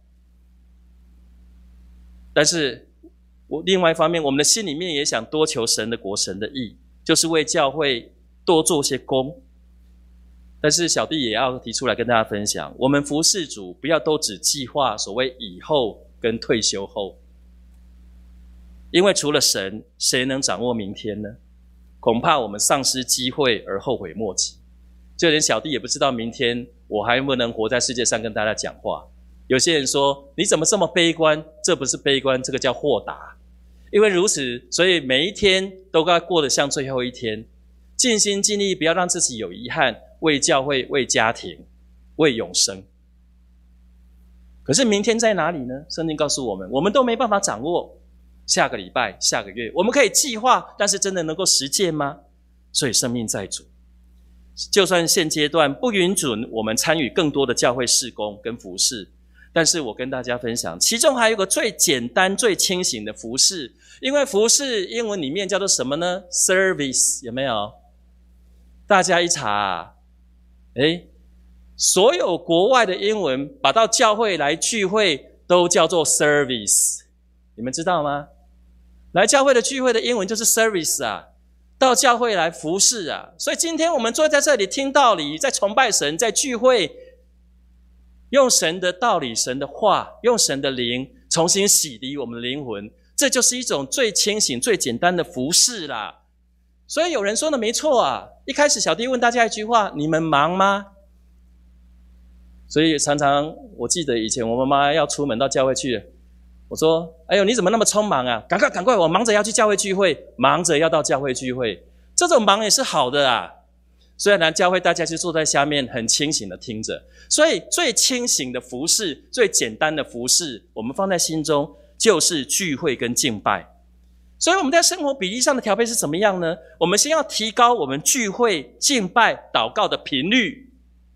但是我另外一方面，我们的心里面也想多求神的国、神的义，就是为教会多做些工。但是小弟也要提出来跟大家分享，我们服事主不要都只计划所谓以后跟退休后，因为除了神，谁能掌握明天呢？恐怕我们丧失机会而后悔莫及。就连小弟也不知道明天我还能不能活在世界上跟大家讲话。有些人说你怎么这么悲观？这不是悲观，这个叫豁达。因为如此，所以每一天都该过得像最后一天，尽心尽力，不要让自己有遗憾，为教会、为家庭、为永生。可是明天在哪里呢？圣经告诉我们，我们都没办法掌握。下个礼拜、下个月，我们可以计划，但是真的能够实践吗？所以生命在主。就算现阶段不允准我们参与更多的教会事工跟服事，但是我跟大家分享，其中还有一个最简单、最清醒的服事。因为服事英文里面叫做什么呢？ Service， 有没有？大家一查，诶，所有国外的英文把到教会来聚会都叫做 service， 你们知道吗？来教会的聚会的英文就是 service 啊，到教会来服事啊。所以今天我们坐在这里听道理，在崇拜神，在聚会，用神的道理、神的话，用神的灵重新洗涤我们的灵魂，这就是一种最清醒、最简单的服事啦。所以有人说的没错啊，一开始小弟问大家一句话，你们忙吗？所以常常我记得以前我妈妈要出门到教会去，我说哎呦你怎么那么匆忙啊，赶快赶快，我忙着要去教会聚会，忙着要到教会聚会。这种忙也是好的啊，虽然教会大家就坐在下面很清醒的听着。所以最清醒的服事，最简单的服事，我们放在心中就是聚会跟敬拜。所以我们在生活比例上的调配是怎么样呢？我们先要提高我们聚会、敬拜、祷告的频率，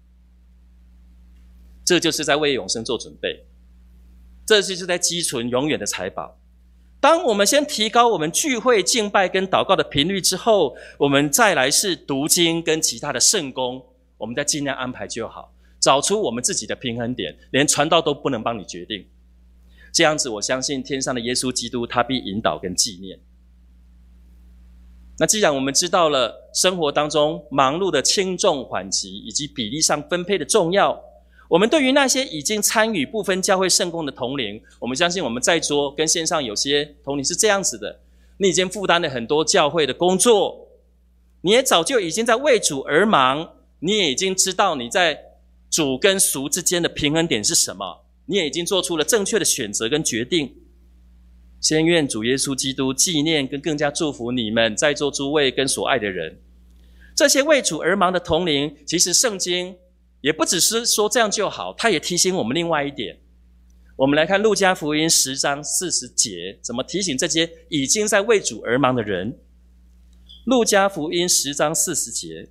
这就是在为永生做准备，这就是在积存永远的财宝。当我们先提高我们聚会、敬拜跟祷告的频率之后，我们再来是读经跟其他的圣工，我们再尽量安排就好，找出我们自己的平衡点，连传道都不能帮你决定。这样子我相信天上的耶稣基督他必引导跟纪念。那既然我们知道了生活当中忙碌的轻重缓急以及比例上分配的重要，我们对于那些已经参与部分教会圣工的同龄，我们相信我们在座跟线上有些同龄是这样子的，你已经负担了很多教会的工作，你也早就已经在为主而忙，你也已经知道你在主跟俗之间的平衡点是什么，你也已经做出了正确的选择跟决定。先愿主耶稣基督纪念跟更加祝福你们在座诸位跟所爱的人。这些为主而忙的同龄，其实圣经也不只是说这样就好，他也提醒我们另外一点。我们来看路加福音十章四十节，怎么提醒这些已经在为主而忙的人。路加福音十章四十节，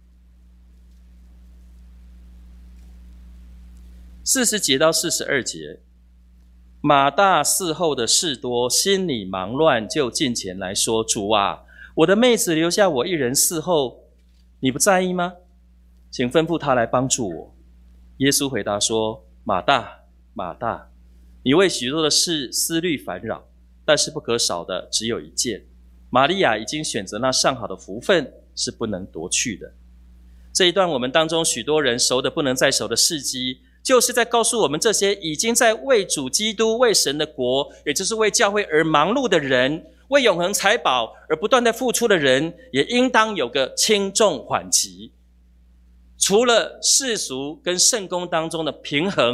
四十节到四十二节，马大伺候的事多，心里忙乱，就近前来说，主啊，我的妹子留下我一人伺候，你不在意吗？请吩咐他来帮助我。耶稣回答说，马大，马大，你为许多的事思虑烦扰，但是不可少的只有一件，玛利亚已经选择那上好的福分，是不能夺去的。这一段我们当中许多人熟的不能再熟的事迹，就是在告诉我们，这些已经在为主基督、为神的国，也就是为教会而忙碌的人，为永恒财宝而不断的付出的人，也应当有个轻重缓急。除了世俗跟圣工当中的平衡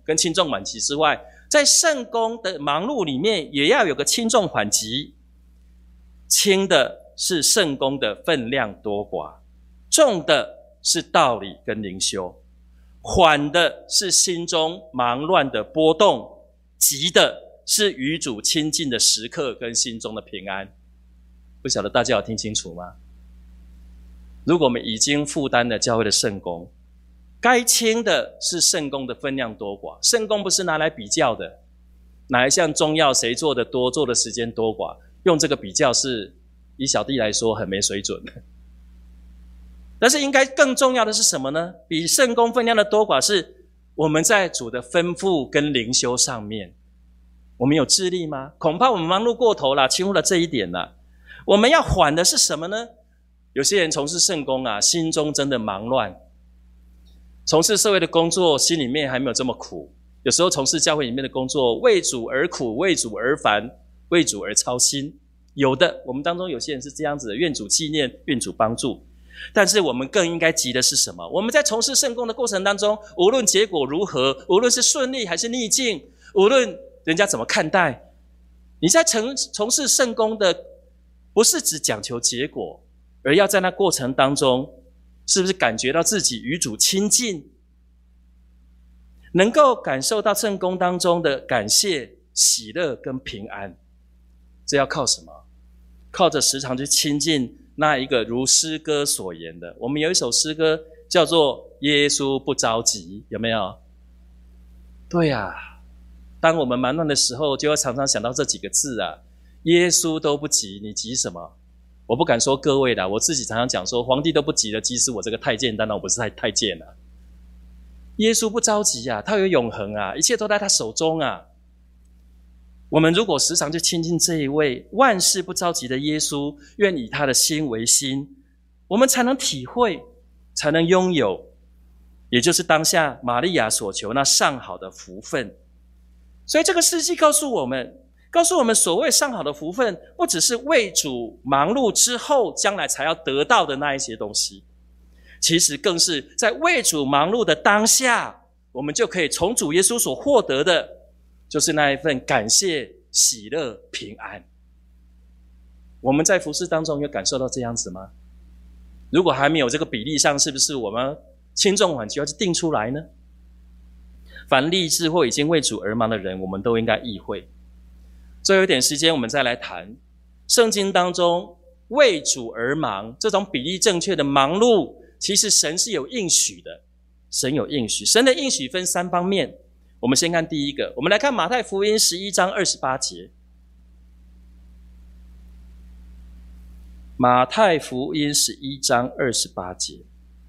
跟轻重缓急之外，在圣工的忙碌里面，也要有个轻重缓急。轻的是圣工的分量多寡，重的是道理跟灵修，缓的是心中忙乱的波动，急的是与主亲近的时刻跟心中的平安。不晓得大家有听清楚吗？如果我们已经负担了教会的圣工，该轻的是圣工的分量多寡，圣工不是拿来比较的，哪一项中药谁做的多，做的时间多寡，用这个比较是以小弟来说很没水准的。但是应该更重要的是什么呢？比圣工分量的多寡是我们在主的吩咐跟灵修上面，我们有智力吗？恐怕我们忙碌过头了，轻忽了这一点了。我们要缓的是什么呢？有些人从事圣工啊，心中真的忙乱，从事社会的工作心里面还没有这么苦，有时候从事教会里面的工作，为主而苦，为主而烦，为主而操心。有的我们当中有些人是这样子的，愿主纪念，愿主帮助。但是我们更应该急的是什么？我们在从事圣工的过程当中，无论结果如何，无论是顺利还是逆境，无论人家怎么看待，你在从从事圣工的不是只讲求结果，而要在那过程当中是不是感觉到自己与主亲近，能够感受到圣工当中的感谢、喜乐跟平安。这要靠什么？靠着时常去亲近那一个如诗歌所言的。我们有一首诗歌叫做耶稣不着急，有没有？对啊，当我们忙乱的时候，就要常常想到这几个字啊，耶稣都不急，你急什么？我不敢说各位啦，我自己常常讲说，皇帝都不急了，即使我这个太监，当然我不是太太监了。耶稣不着急啊，他有永恒啊，一切都在他手中啊。我们如果时常去亲近这一位万事不着急的耶稣，愿以他的心为心，我们才能体会，才能拥有，也就是当下玛利亚所求那上好的福分。所以这个事迹告诉我们，告诉我们所谓上好的福分，不只是为主忙碌之后将来才要得到的那一些东西，其实更是在为主忙碌的当下，我们就可以从主耶稣所获得的，就是那一份感谢、喜乐、平安。我们在服事当中有感受到这样子吗？如果还没有这个比例上，是不是我们轻重缓急要去定出来呢？凡立志或已经为主而忙的人，我们都应该意会。最后一点时间，我们再来谈圣经当中为主而忙这种比例正确的忙碌，其实神是有应许的。神有应许，神的应许分三方面。我们先看第一个，我们来看马太福音十一章二十八节。马太福音十一章二十八节。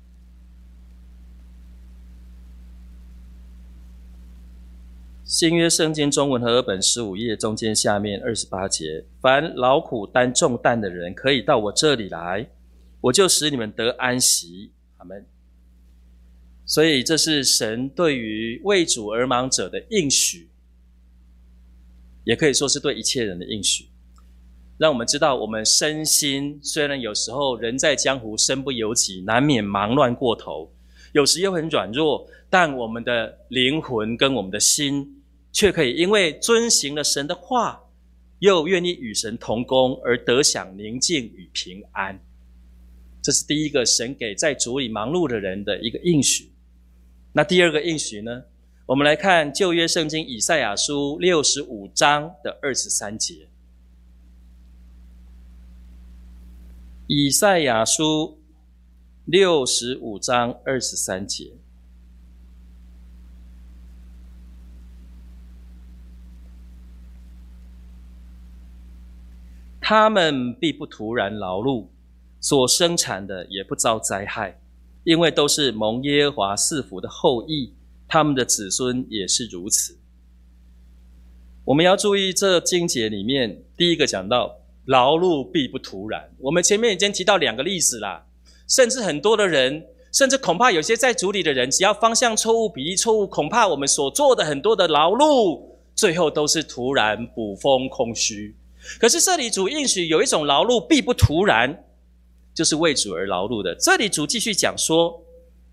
新约圣经中文和合本十五页中间下面二十八节，凡劳苦担重担的人，可以到我这里来，我就使你们得安息。阿们。所以这是神对于为主而忙者的应许，也可以说是对一切人的应许，让我们知道我们身心虽然有时候人在江湖身不由己，难免忙乱过头，有时又很软弱，但我们的灵魂跟我们的心却可以因为遵行了神的话，又愿意与神同工，而得享宁静与平安。这是第一个神给在主里忙碌的人的一个应许。那第二个应许呢？我们来看旧约圣经以赛亚书六十五章的二十三节。以赛亚书六十五章二十三节。他们必不突然劳碌，所生产的也不遭灾害，因为都是蒙耶和华赐福的后裔，他们的子孙也是如此。我们要注意这经节里面，第一个讲到劳碌必不突然。我们前面已经提到两个例子啦，甚至很多的人，甚至恐怕有些在主里的人，只要方向错误、比例错误，恐怕我们所做的很多的劳碌，最后都是突然捕风空虚。可是这里主应许有一种劳碌必不突然，就是为主而劳碌的。这里主继续讲说，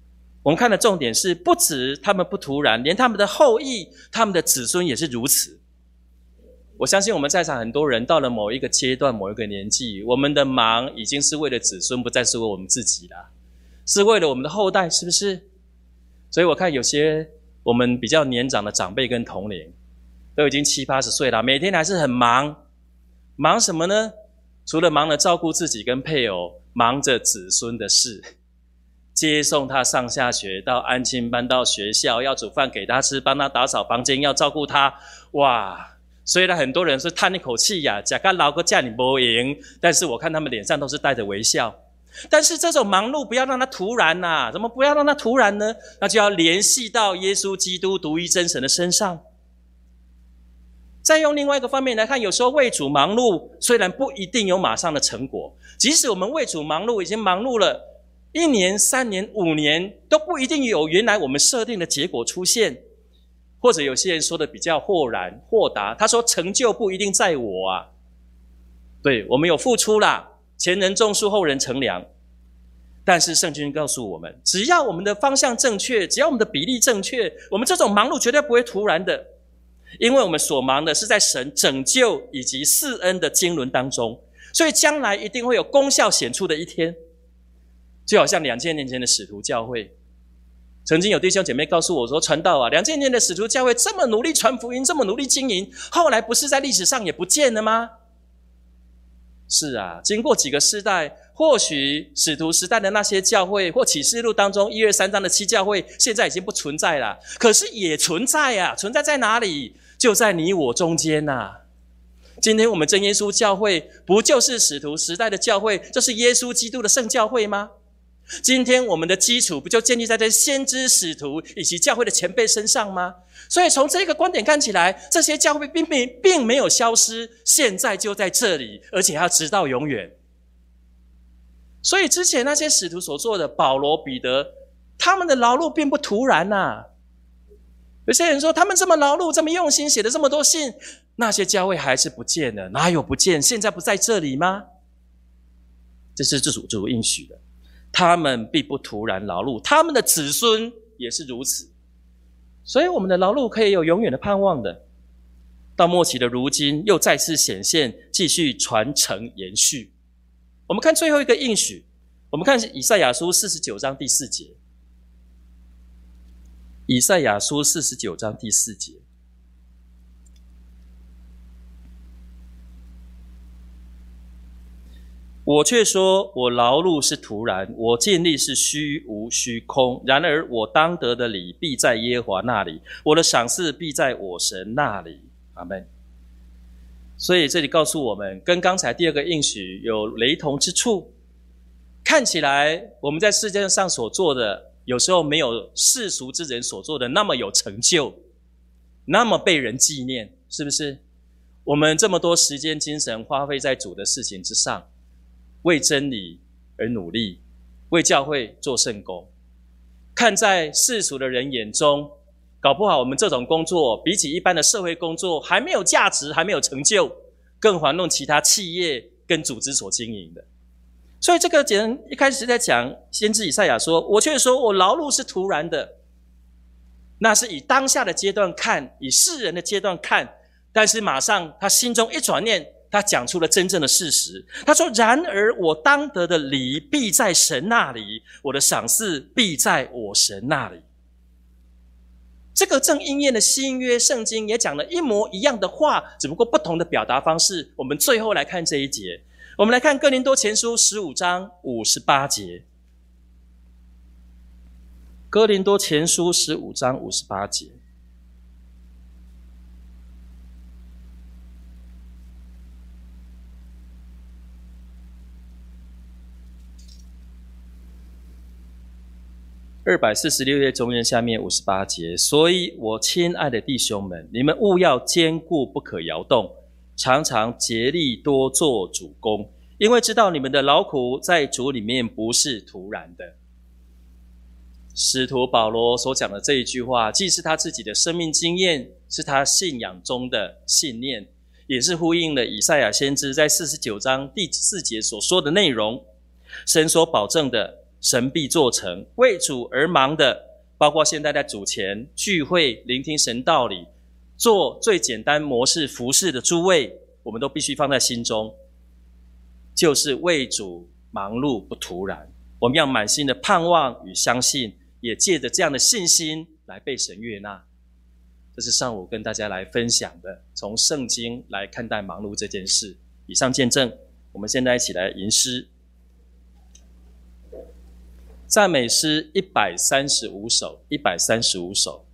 我们看的重点是，不止他们不突然，连他们的后裔、他们的子孙也是如此。我相信我们在场很多人到了某一个阶段、某一个年纪，我们的忙已经是为了子孙，不再是为我们自己了，是为了我们的后代，是不是？所以我看有些我们比较年长的长辈跟同龄，都已经七八十岁了，每天还是很忙。忙什么呢？除了忙着照顾自己跟配偶，忙着子孙的事，接送他上下学，到安亲班，到学校，要煮饭给他吃，帮他打扫房间，要照顾他。哇！虽然很多人是叹一口气呀，假个老个叫你不赢，但是我看他们脸上都是带着微笑。但是这种忙碌不要让它突然啊，怎么不要让它突然呢？那就要联系到耶稣基督独一真神的身上。再用另外一个方面来看，有时候为主忙碌，虽然不一定有马上的成果，即使我们为主忙碌，已经忙碌了一年、三年、五年，都不一定有原来我们设定的结果出现。或者有些人说的比较豁然豁达，他说成就不一定在我啊。对，我们有付出啦，前人种树，后人乘凉。但是圣经告诉我们，只要我们的方向正确，只要我们的比例正确，我们这种忙碌绝对不会突然的，因为我们所忙的是在神拯救以及赐恩的经纶当中，所以将来一定会有功效显出的一天。就好像两千年前的使徒教会，曾经有弟兄姐妹告诉我说，传道啊，两千年的使徒教会这么努力传福音，这么努力经营，后来不是在历史上也不见了吗？是啊，经过几个世代，或许使徒时代的那些教会，或启示录当中一二三章的七教会，现在已经不存在了，可是也存在啊，存在在哪里？就在你我中间啊。今天我们真耶稣教会，不就是使徒时代的教会，就是耶稣基督的圣教会吗？今天我们的基础不就建立在这先知使徒以及教会的前辈身上吗？所以从这个观点看起来，这些教会并没并没有消失，现在就在这里，而且要直到永远。所以之前那些使徒所做的，保罗、彼得，他们的劳碌并不突然啊。有些人说，他们这么劳碌，这么用心，写了这么多信，那些教会还是不见了，哪有不见？现在不在这里吗？这是主主应许的。他们必不突然劳碌，他们的子孙也是如此。所以我们的劳碌可以有永远的盼望的。到末期的如今，又再次显现，继续传承延续。我们看最后一个应许，我们看以赛亚书四十九章第四节。以赛亚书四十九章第四节。我却说，我劳碌是徒然，我尽力是虚无虚空。然而我当得的礼必在耶和华那里，我的赏赐必在我神那里。阿们。所以这里告诉我们，跟刚才第二个应许有雷同之处。看起来我们在世界上所做的，有时候没有世俗之人所做的那么有成就，那么被人纪念，是不是？我们这么多时间精神花费在主的事情之上，为真理而努力，为教会做圣工。看在世俗的人眼中，搞不好我们这种工作比起一般的社会工作还没有价值，还没有成就，更遑论其他企业跟组织所经营的。所以这个人一开始在讲，先知以赛亚说，我却说我劳碌是徒然的。那是以当下的阶段看，以世人的阶段看，但是马上他心中一转念，他讲出了真正的事实。他说，然而我当得的礼必在神那里，我的赏赐必在我神那里。这个正应验的新约圣经也讲了一模一样的话，只不过不同的表达方式。我们最后来看这一节，我们来看哥林多前书十五章五十八节。哥林多前书十五章五十八节。二百四十六页中间下面五十八节，所以我亲爱的弟兄们，你们务要坚固，不可摇动，常常竭力多做主工，因为知道你们的劳苦在主里面不是徒然的。使徒保罗所讲的这一句话，既是他自己的生命经验，是他信仰中的信念，也是呼应了以赛亚先知在四十九章第四节所说的内容。神所保证的， 神必做成。为主而忙的，包括现在在主前聚会聆听神道理，做最简单模式服事的诸位，我们都必须放在心中，就是为主忙碌不徒然。我们要满心的盼望与相信，也借着这样的信心来被神悦纳。这是上午跟大家来分享的，从圣经来看待忙碌这件事。以上见证，我们现在一起来吟诗。赞美诗一百三十五首，一百三十五首。